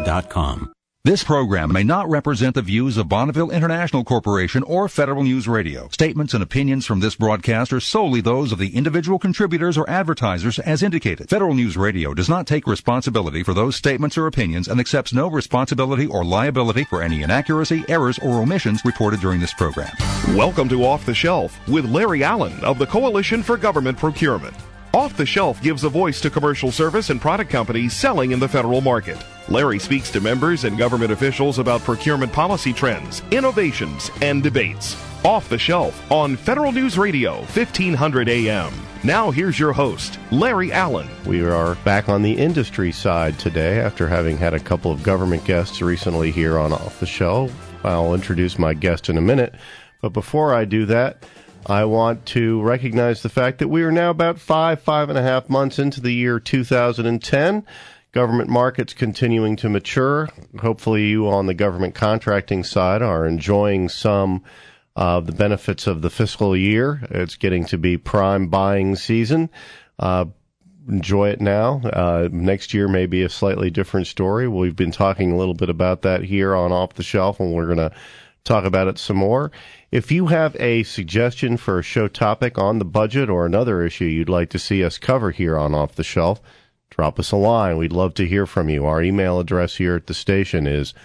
bonnevilleradio.com. This program may not represent the views of Bonneville International Corporation or Federal News Radio. Statements and opinions from this broadcast are solely those of the individual contributors or advertisers as indicated. Federal News Radio does not take responsibility for those statements or opinions and accepts no responsibility or liability for any inaccuracy, errors, or omissions reported during this program. Welcome to Off the Shelf with Larry Allen of the Coalition for Government Procurement. Off the Shelf gives a voice to commercial service and product companies selling in the federal market. Larry speaks to members and government officials about procurement policy trends, innovations, and debates. Off the Shelf on Federal News Radio, 1500 AM. Now here's your host, Larry Allen. We are back on the industry side today after having had a couple of government guests recently here on Off the Shelf. I'll introduce my guest in a minute, but before I do that, I want to recognize the fact that we are now about 5.5 months into the year 2010. Government markets continuing to mature. Hopefully you on the government contracting side are enjoying some of the benefits of the fiscal year. It's getting to be prime buying season. Enjoy it now. Next year may be a slightly different story. We've been talking a little bit about that here on Off the Shelf, and we're going to talk about it some more. If you have a suggestion for a show topic on the budget or another issue you'd like to see us cover here on Off the Shelf, drop us a line. We'd love to hear from you. Our email address here at the station is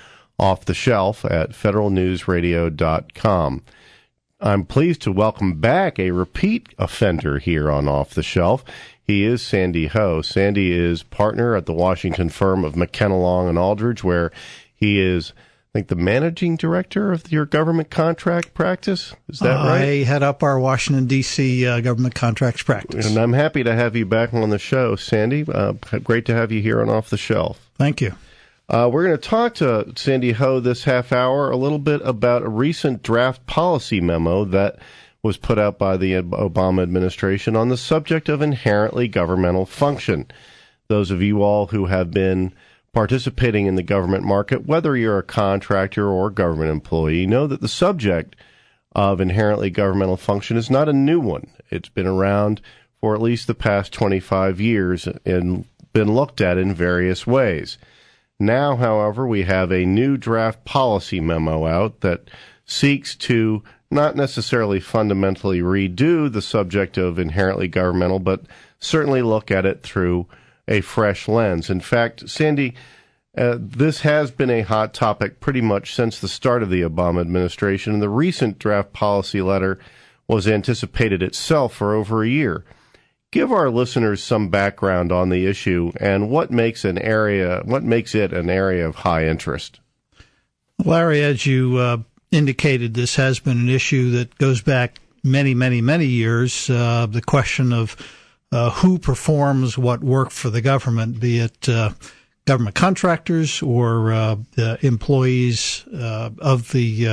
offtheshelf@federalnewsradio.com. I'm pleased to welcome back a repeat offender here on Off the Shelf. He is Sandy Ho. Sandy is partner at the Washington firm of McKenna Long and Aldridge, where he is, I think, the managing director of your government contract practice. Is that right? I head up our Washington, D.C. government contracts practice. And I'm happy to have you back on the show, Sandy. Great to have you here on Off the Shelf. Thank you. We're going to talk to Sandy Ho this half hour a little bit about a recent draft policy memo that was put out by the Obama administration on the subject of inherently governmental function. Those of you all who have been participating in the government market, whether you're a contractor or government employee, know that the subject of inherently governmental function is not a new one. It's been around for at least the past 25 years and been looked at in various ways. Now, however, we have a new draft policy memo out that seeks to not necessarily fundamentally redo the subject of inherently governmental, but certainly look at it through a fresh lens. In fact, Sandy, this has been a hot topic pretty much since the start of the Obama administration, and the recent draft policy letter was anticipated itself for over a year. Give our listeners some background on the issue and what makes it an area of high interest. Larry, as you indicated, this has been an issue that goes back many, many, many years. The question of who performs what work for the government, be it government contractors or employees of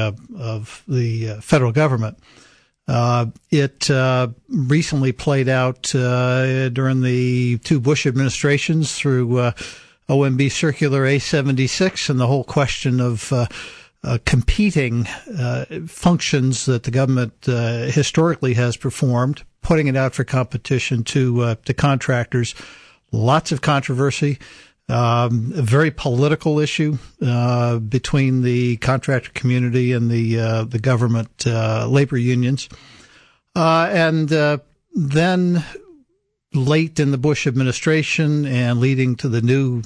the federal government. It recently played out during the two Bush administrations through OMB Circular A76 and the whole question of competing functions that the government historically has performed, putting it out for competition to contractors. Lots of controversy, a very political issue between the contractor community and the government labor unions. And then late in the Bush administration and leading to the new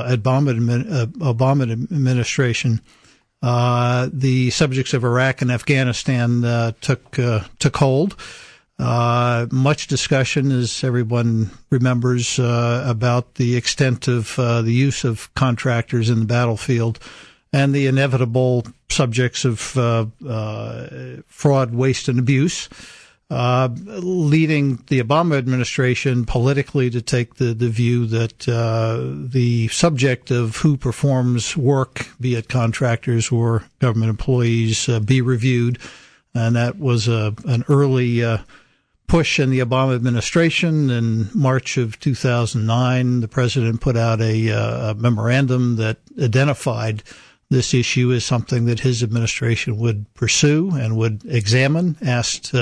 Obama administration, the subjects of Iraq and Afghanistan took hold. Much discussion, as everyone remembers, about the extent of the use of contractors in the battlefield and the inevitable subjects of fraud, waste, and abuse, leading the Obama administration politically to take the view that the subject of who performs work, be it contractors or government employees, be reviewed. And that was an early push in the Obama administration. In March of 2009, the president put out a memorandum that identified this issue as something that his administration would pursue and would examine, asked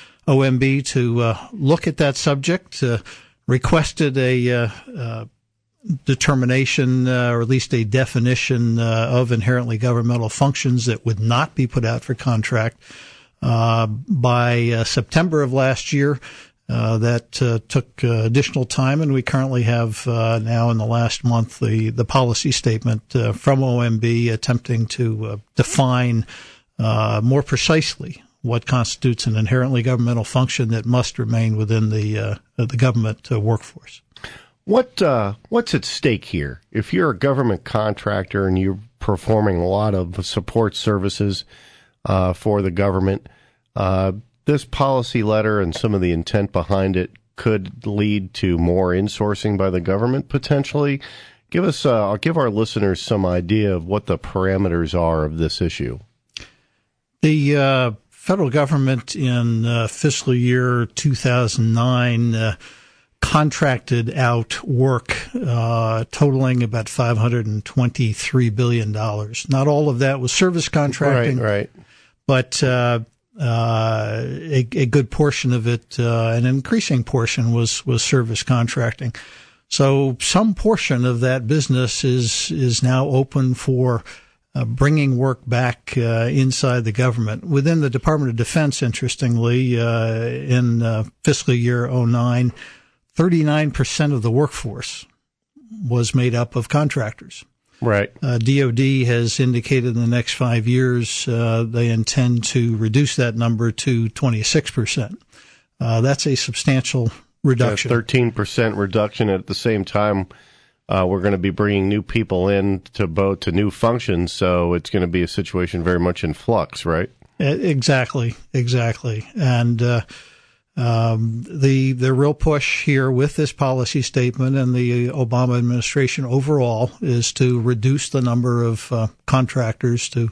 OMB to look at that subject, requested a determination, or at least a definition of inherently governmental functions that would not be put out for contract by September of last year. That took additional time, and we currently have now in the last month the policy statement from OMB attempting to define more precisely what constitutes an inherently governmental function that must remain within the government workforce. What's at stake here? If you're a government contractor and you're performing a lot of support services for the government, this policy letter and some of the intent behind it could lead to more insourcing by the government potentially. I'll give our listeners some idea of what the parameters are of this issue. The federal government in fiscal year 2009 contracted out work totaling about $523 billion. Not all of that was service contracting, right. But a good portion of it, an increasing portion, was service contracting. So some portion of that business is now open for bringing work back inside the government. Within the Department of Defense, interestingly, in fiscal year 2009, 39% of the workforce was made up of contractors. Right. DOD has indicated in the next 5 years they intend to reduce that number to 26%. That's a substantial reduction. 13% reduction. At the same time, we're going to be bringing new people in to new functions, so it's going to be a situation very much in flux, right? Exactly. And the real push here with this policy statement and the Obama administration overall is to reduce the number of contractors to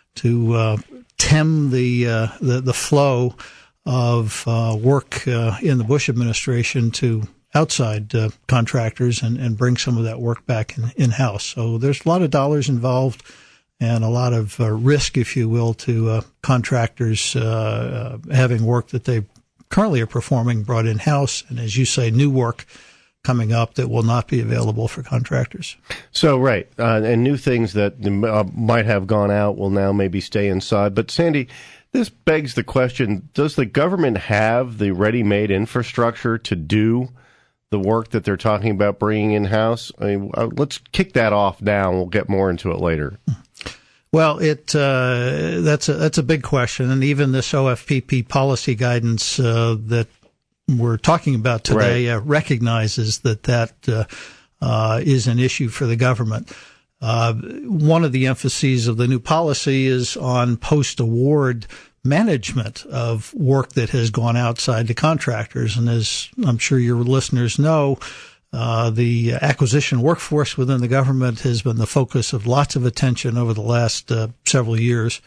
tem the flow of work in the Bush administration to outside contractors and bring some of that work back in-house. So there's a lot of dollars involved and a lot of risk, if you will, to contractors having work that they currently are performing brought in-house, and as you say, new work coming up that will not be available for contractors. So, right, and new things that might have gone out will now maybe stay inside. But, Sandy, this begs the question, does the government have the ready-made infrastructure to do the work that they're talking about bringing in-house? I mean, let's kick that off now, and we'll get more into it later. Well, that's a big question, and even this OFPP policy guidance that we're talking about today recognizes that is an issue for the government. One of the emphases of the new policy is on post-award management of work that has gone outside to contractors, and as I'm sure your listeners know, the acquisition workforce within the government has been the focus of lots of attention over the last several years.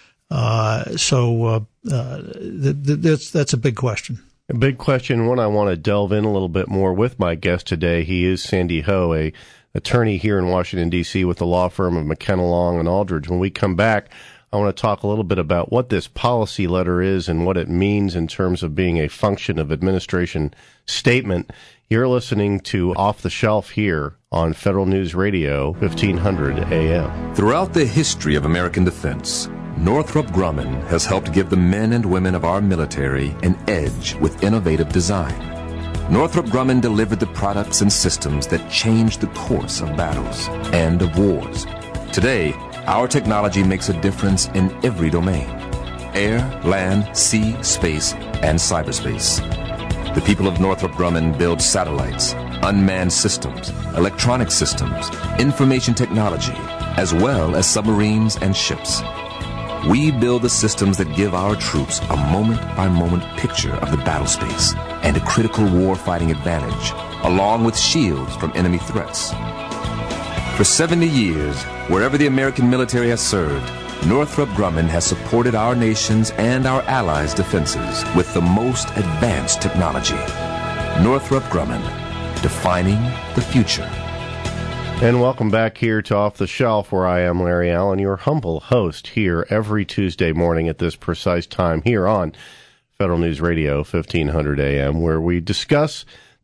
So that's a big question. A big question, one I want to delve in a little bit more with my guest today. He is Sandy Ho, a attorney here in Washington, D.C. with the law firm of McKenna Long and Aldridge. When we come back, I want to talk a little bit about what this policy letter is and what it means in terms of being a function of administration statement. You're listening to Off the Shelf here on Federal News Radio, 1500 AM. Throughout the history of American defense, Northrop Grumman has helped give the men and women of our military an edge with innovative design. Northrop Grumman delivered the products and systems that changed the course of battles and of wars. Today, our technology makes a difference in every domain: air, land, sea, space, and cyberspace. The people of Northrop Grumman build satellites, unmanned systems, electronic systems, information technology, as well as submarines and ships. We build the systems that give our troops a moment-by-moment picture of the battle space and a critical war-fighting advantage, along with shields from enemy threats. For 70 years, wherever the American military has served, Northrop Grumman has supported our nation's and our allies' defenses with the most advanced technology. Northrop Grumman, defining the future. And welcome back here to Off the Shelf, where I am Larry Allen, your humble host here every Tuesday morning at this precise time here on Federal News Radio, 1500 AM, where we discuss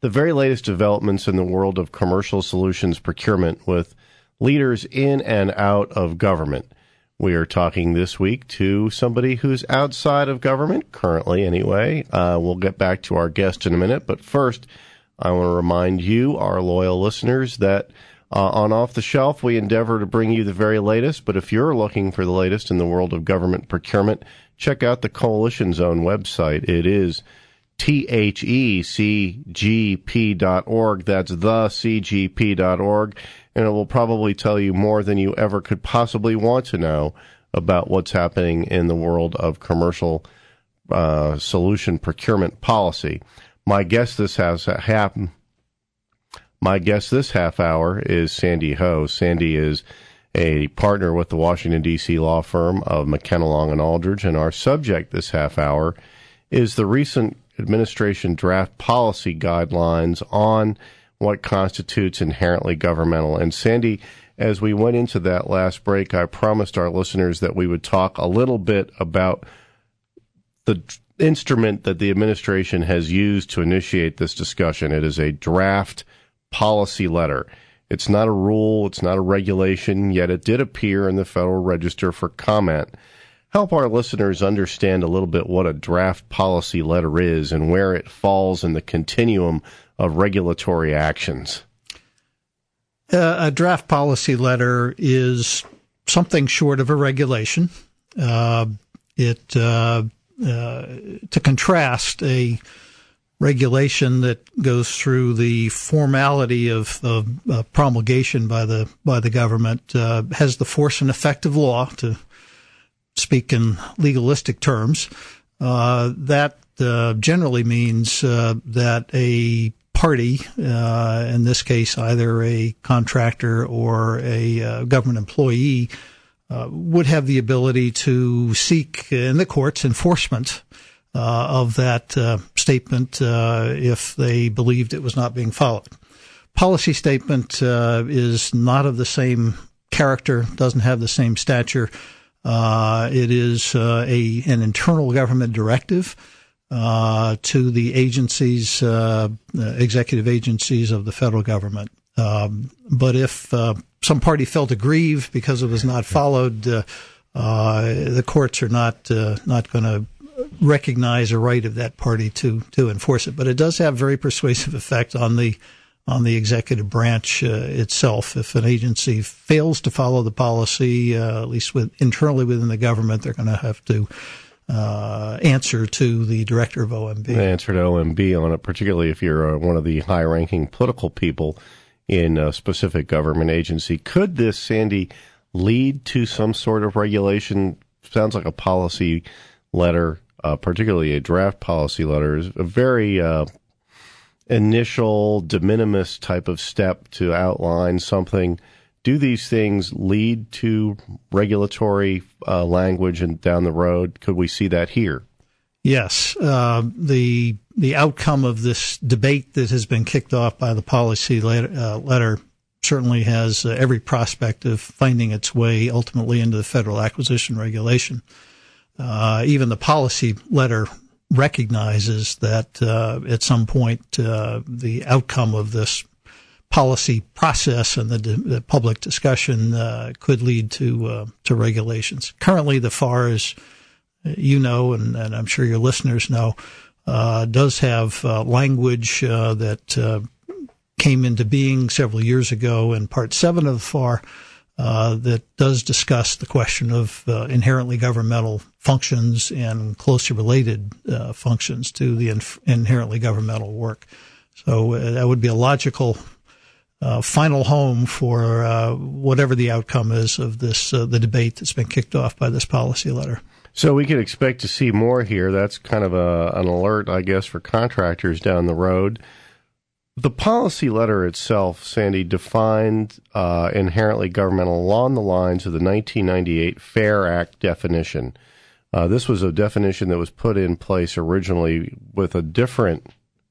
the very latest developments in the world of commercial solutions procurement with leaders in and out of government. We are talking this week to somebody who's outside of government, currently anyway. We'll get back to our guest in a minute, but first, I want to remind you, our loyal listeners, that on Off the Shelf, we endeavor to bring you the very latest, but if you're looking for the latest in the world of government procurement, check out the Coalition Zone website. It is thecgp.org. That's thecgp.org, and it will probably tell you more than you ever could possibly want to know about what's happening in the world of commercial solution procurement policy. My guest this half hour is Sandy Ho. Sandy is a partner with the Washington, D.C. law firm of McKenna, Long & Aldridge, and our subject this half hour is the recent administration draft policy guidelines on what constitutes inherently governmental. And Sandy, as we went into that last break, I promised our listeners that we would talk a little bit about the instrument that the administration has used to initiate this discussion. It is a draft policy letter. It's not a rule, it's not a regulation, yet it did appear in the Federal Register for comment. Help our listeners understand a little bit what a draft policy letter is and where it falls in the continuum of regulatory actions. A draft policy letter is something short of a regulation. To contrast a regulation that goes through the formality of promulgation by the government has the force and effect of law, to speak in legalistic terms. That generally means that a party, in this case either a contractor or a government employee, would have the ability to seek in the courts enforcement of that statement if they believed it was not being followed. Policy statement is not of the same character, doesn't have the same stature. It is an internal government directive to the agencies, executive agencies of the federal government. But if some party felt aggrieved because it was not followed, the courts are not going to recognize a right of that party to enforce it. But it does have very persuasive effect on the executive branch itself. If an agency fails to follow the policy, at least internally within the government, they're going to have to answer to the director of OMB. Answer to OMB on it, particularly if you're one of the high-ranking political people in a specific government agency. Could this, Sandy, lead to some sort of regulation? Sounds like a policy letter, particularly a draft policy letter, is a very initial de minimis type of step to outline something. Do these things lead to regulatory language and down the road? Could we see that here? Yes. The outcome of this debate that has been kicked off by the policy letter certainly has every prospect of finding its way ultimately into the federal acquisition regulation. Even the policy letter recognizes that at some point the outcome of this policy process and the public discussion could lead to regulations. Currently, the FAR, as you know, and I'm sure your listeners know, does have language that came into being several years ago in Part 7 of the FAR that does discuss the question of inherently governmental functions and closely related functions to the inherently governmental work. So that would be a logical final home for whatever the outcome is of this the debate that's been kicked off by this policy letter. So we could expect to see more here. That's kind of an alert, I guess, for contractors down the road. The policy letter itself, Sandy, defined inherently governmental along the lines of the 1998 FAIR Act definition. This was a definition that was put in place originally with a different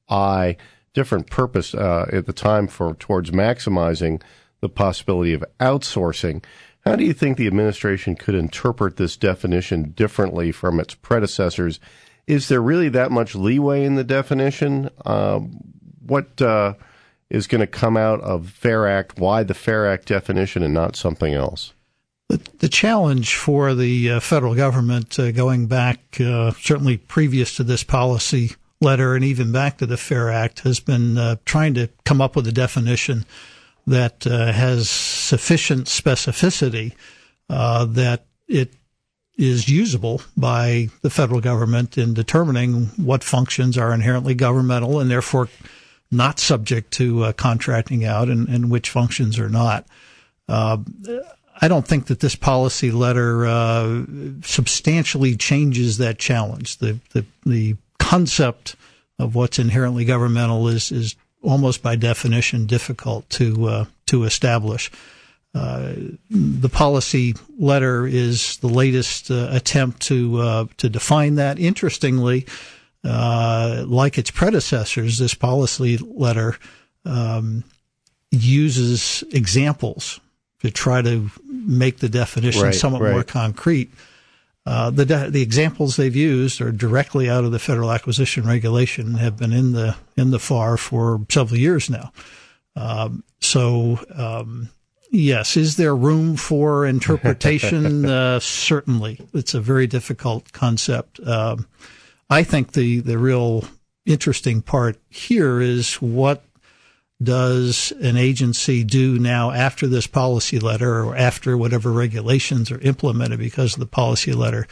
purpose at the time towards maximizing the possibility of outsourcing. How do you think the administration could interpret this definition differently from its predecessors? Is there really that much leeway in the definition? is going to come out of FAIR Act? Why the FAIR Act definition and not something else? The challenge for the federal government, going back certainly previous to this policy letter and even back to the FAIR Act, has been trying to come up with a definition that has sufficient specificity that it is usable by the federal government in determining what functions are inherently governmental and therefore not subject to contracting out and which functions are not. I don't think that this policy letter substantially changes that challenge. The concept of what's inherently governmental is almost by definition difficult to establish. The policy letter is the latest attempt to define that. Interestingly, like its predecessors, this policy letter uses examples to try to make the definition somewhat more concrete. The examples they've used are directly out of the Federal Acquisition Regulation and have been in the FAR for several years now. Yes, is there room for interpretation? Certainly. It's a very difficult concept. I think the real interesting part here is what does an agency do now after this policy letter or after whatever regulations are implemented because of the policy letter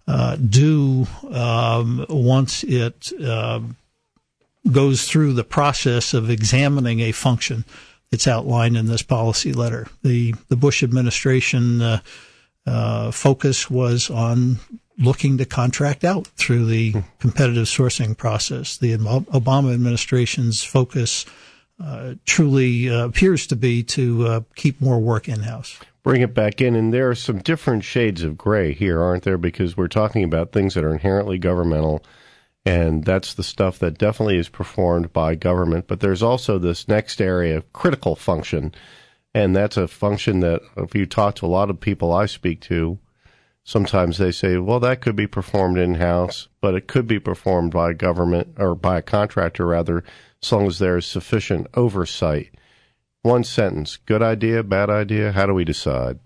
once it goes through the process of examining a function that's outlined in this policy letter. The Bush administration focus was on looking to contract out through the competitive sourcing process. The Obama administration's focus truly appears to be to keep more work in-house. Bring it back in, and there are some different shades of gray here, aren't there? Because we're talking about things that are inherently governmental, and that's the stuff that definitely is performed by government. But there's also this next area, critical function, and that's a function that if you talk to a lot of people I speak to, sometimes they say, well, that could be performed in-house, but it could be performed by government or by a contractor, rather, as long as there is sufficient oversight. One sentence, good idea, bad idea? How do we decide?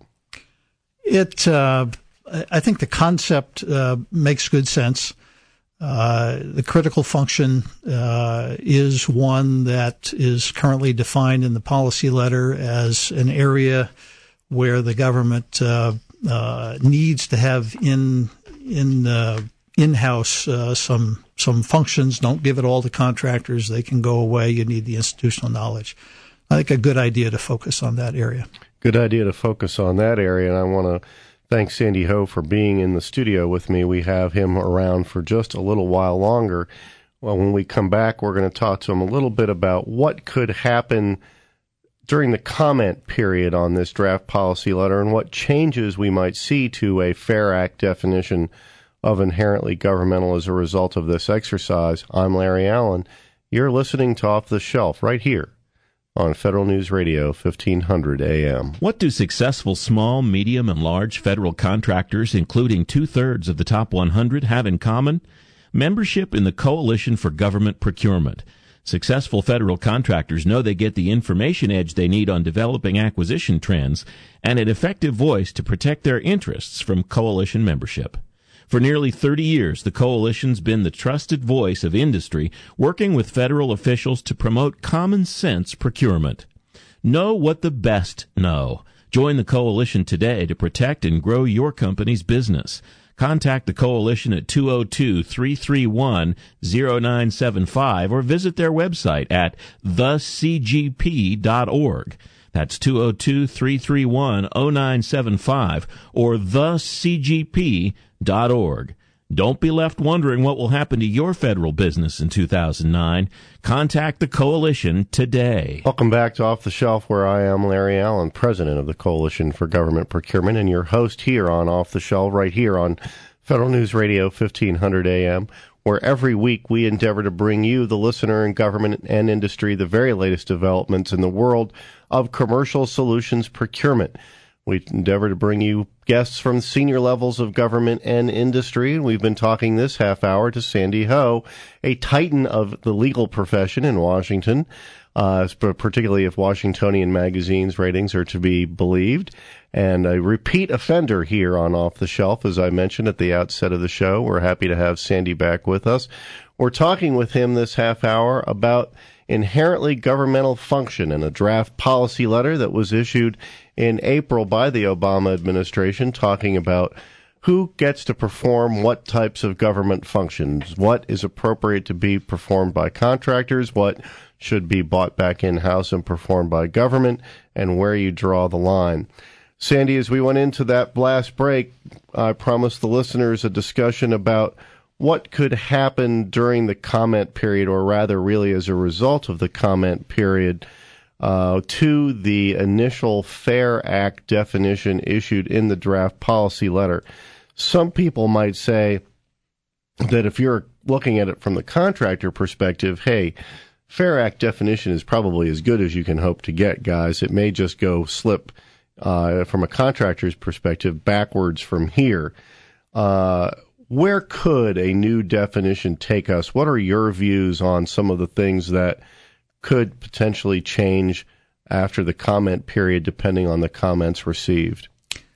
I think the concept makes good sense. The critical function is one that is currently defined in the policy letter as an area where the government needs to have in-house some functions. Don't give it all to contractors. They can go away. You need the institutional knowledge. I think a good idea to focus on that area. Good idea to focus on that area, and I want to thank Sandy Ho for being in the studio with me. We have him around for just a little while longer. Well, when we come back, we're going to talk to him a little bit about what could happen during the comment period on this draft policy letter and what changes we might see to a FAIR Act definition of inherently governmental as a result of this exercise. I'm Larry Allen. You're listening to Off the Shelf right here on Federal News Radio, 1500 AM. What do successful small, medium, and large federal contractors, including 2/3 of the top 100, have in common? Membership in the Coalition for Government Procurement. Successful federal contractors know they get the information edge they need on developing acquisition trends and an effective voice to protect their interests from coalition membership. For nearly 30 years, the Coalition's been the trusted voice of industry, working with federal officials to promote common sense procurement. Know what the best know. Join the Coalition today to protect and grow your company's business. Contact the Coalition at 202-331-0975 or visit their website at thecgp.org. That's 202-331-0975 or thecgp.org. Don't be left wondering what will happen to your federal business in 2009. Contact the Coalition today. Welcome back to Off the Shelf, where I am Larry Allen, president of the Coalition for Government Procurement, and your host here on Off the Shelf, right here on Federal News Radio, 1500 AM, where every week we endeavor to bring you, the listener, in government and industry, the very latest developments in the world of commercial solutions procurement. We endeavor to bring you guests from senior levels of government and industry. We've been talking this half hour to Sandy Ho, a titan of the legal profession in Washington, particularly if Washingtonian Magazine's ratings are to be believed, and a repeat offender here on Off the Shelf, as I mentioned at the outset of the show. We're happy to have Sandy back with us. We're talking with him this half hour about inherently governmental function and a draft policy letter that was issued in April by the Obama administration talking about who gets to perform what types of government functions, what is appropriate to be performed by contractors, what should be bought back in-house and performed by government, and where you draw the line. Sandy, as we went into that last break, I promised the listeners a discussion about what could happen during the comment period, or rather really as a result of the comment period, to the initial FAIR Act definition issued in the draft policy letter. Some people might say that if you're looking at it from the contractor perspective, hey, FAIR Act definition is probably as good as you can hope to get, guys. It may just go slip, from a contractor's perspective, backwards from here. Where could a new definition take us? What are your views on some of the things that could potentially change after the comment period, depending on the comments received?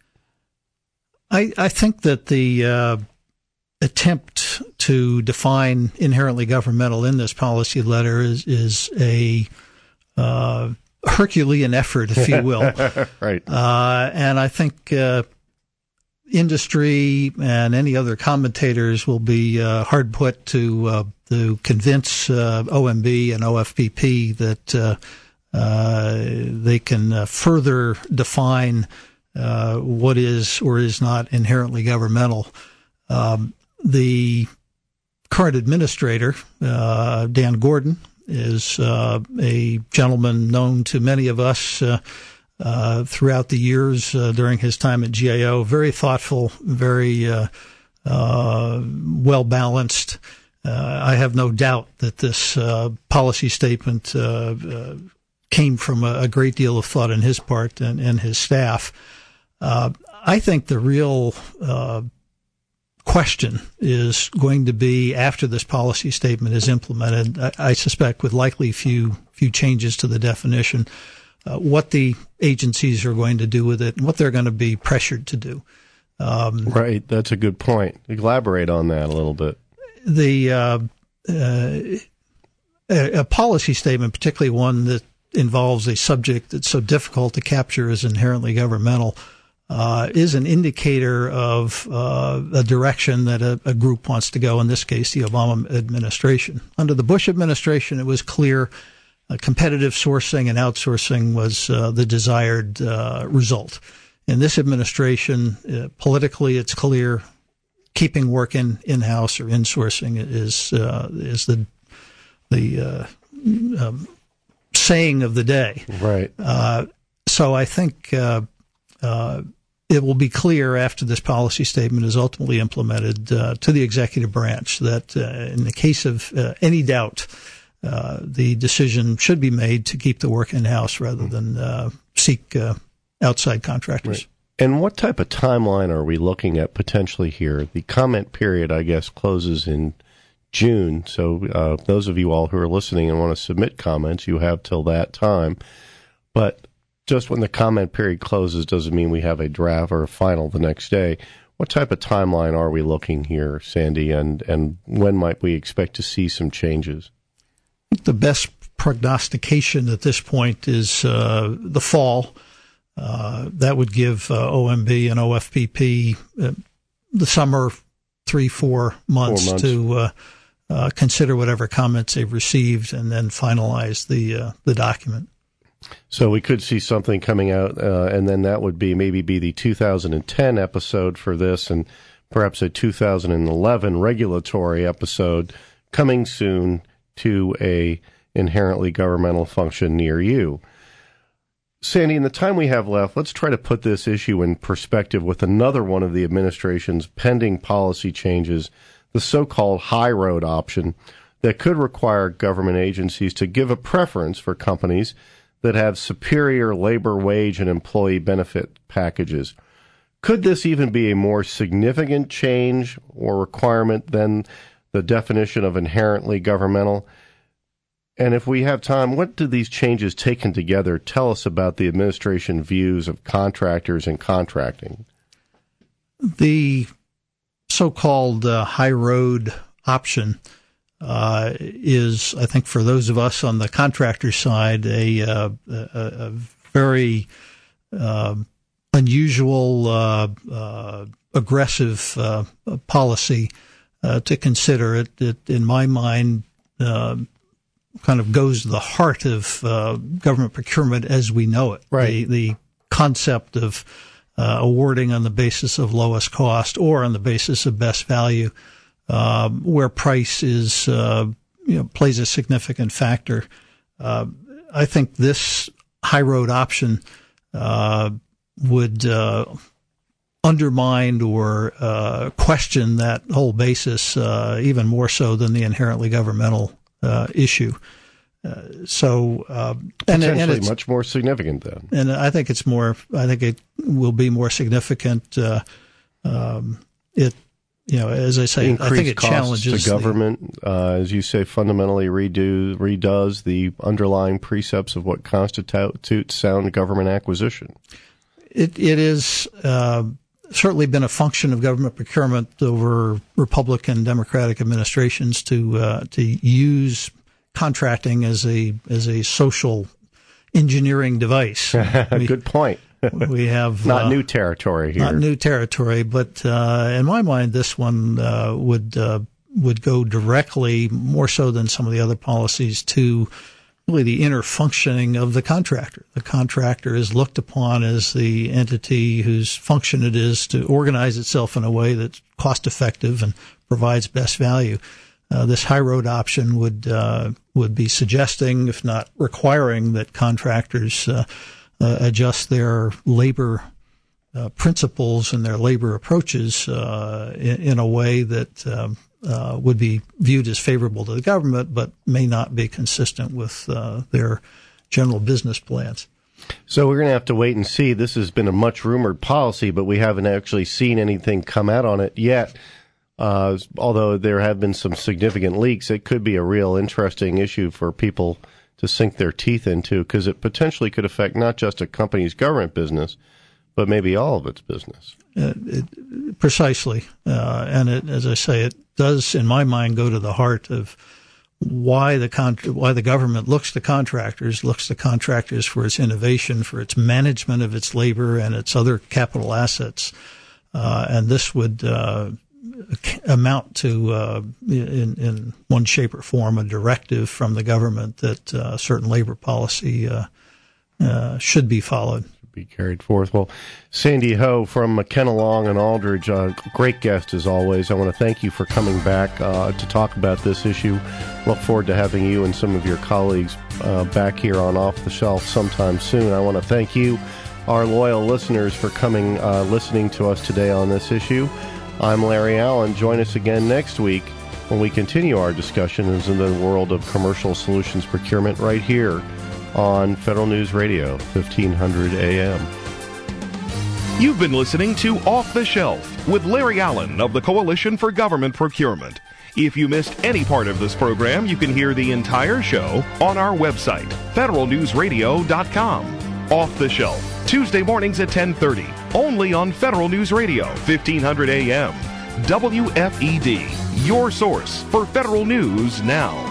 I think that the attempt to define inherently governmental in this policy letter is a Herculean effort, if you will. Right. And I think industry and any other commentators will be hard put to convince OMB and OFPP that they can further define what is or is not inherently governmental. The current administrator, Dan Gordon, is a gentleman known to many of us throughout the years during his time at GAO. Very thoughtful, very well-balanced. I have no doubt that this policy statement came from a great deal of thought on his part and his staff. I think the real question is going to be, after this policy statement is implemented, I suspect with likely few changes to the definition, what the agencies are going to do with it and what they're going to be pressured to do. Right, that's a good point. Elaborate on that a little bit. A policy statement, particularly one that involves a subject that's so difficult to capture as inherently governmental, is an indicator of a direction that a group wants to go, in this case, the Obama administration. Under the Bush administration, it was clear competitive sourcing and outsourcing was the desired result. In this administration, politically, it's clear keeping work in-house or insourcing is the saying of the day. Right. So I think it will be clear after this policy statement is ultimately implemented to the executive branch that in the case of any doubt, the decision should be made to keep the work in-house rather than seek outside contractors. Right. And what type of timeline are we looking at potentially here? The comment period, I guess, closes in June. So those of you all who are listening and want to submit comments, you have till that time. But just when the comment period closes doesn't mean we have a draft or a final the next day. What type of timeline are we looking here, Sandy, and when might we expect to see some changes? The best prognostication at this point is the fall. That would give OMB and OFPP the summer 3-4 months to consider whatever comments they've received and then finalize the document. So we could see something coming out, and then that would maybe be the 2010 episode for this, and perhaps a 2011 regulatory episode coming soon to a inherently governmental function near you. Sandy, in the time we have left, let's try to put this issue in perspective with another one of the administration's pending policy changes, the so-called high road option that could require government agencies to give a preference for companies that have superior labor, wage, and employee benefit packages. Could this even be a more significant change or requirement than the definition of inherently governmental? And if we have time, what do these changes taken together tell us about the administration views of contractors and contracting? The so-called high road option is, I think, for those of us on the contractor side, a very unusual, aggressive policy to consider. It, in my mind, kind of goes to the heart of government procurement as we know it. Right. The concept of awarding on the basis of lowest cost or on the basis of best value, where price is plays a significant factor. I think this high road option would undermine or question that whole basis even more so than the inherently governmental issue. Potentially much more significant then. And I think it will be more significant. As I say, increased I think it costs challenges to government, as you say, fundamentally redoes the underlying precepts of what constitutes sound government acquisition. It is certainly been a function of government procurement over Republican, Democratic administrations to use contracting as a social engineering device. Good point. We have not new territory here. Not new territory, but in my mind, this one would go directly, more so than some of the other policies, to really the inner functioning of the contractor. The contractor is looked upon as the entity whose function it is to organize itself in a way that's cost effective and provides best value. This high road option would be suggesting, if not requiring, that contractors adjust their labor principles and their labor approaches in a way that would be viewed as favorable to the government, but may not be consistent with their general business plans. So we're going to have to wait and see. This has been a much rumored policy, but we haven't actually seen anything come out on it yet. Although there have been some significant leaks, it could be a real interesting issue for people to sink their teeth into, because it potentially could affect not just a company's government business, but maybe all of its business. Precisely. And as I say, it does, in my mind, go to the heart of why the government looks to contractors for its innovation, for its management of its labor and its other capital assets. And this would amount to, in one shape or form, a directive from the government that certain labor policy should be followed. Be carried forth. Well, Sandy Ho from McKenna Long and Aldridge, great guest as always. I want to thank you for coming back to talk about this issue. Look forward to having you and some of your colleagues back here on Off the Shelf sometime soon. I want to thank you, our loyal listeners, for coming, listening to us today on this issue. I'm Larry Allen. Join us again next week when we continue our discussions in the world of commercial solutions procurement right here on Federal News Radio, 1500 AM. You've been listening to Off the Shelf with Larry Allen of the Coalition for Government Procurement. If you missed any part of this program, you can hear the entire show on our website, federalnewsradio.com. Off the Shelf, Tuesday mornings at 10:30, only on Federal News Radio, 1500 AM. WFED, your source for federal news now.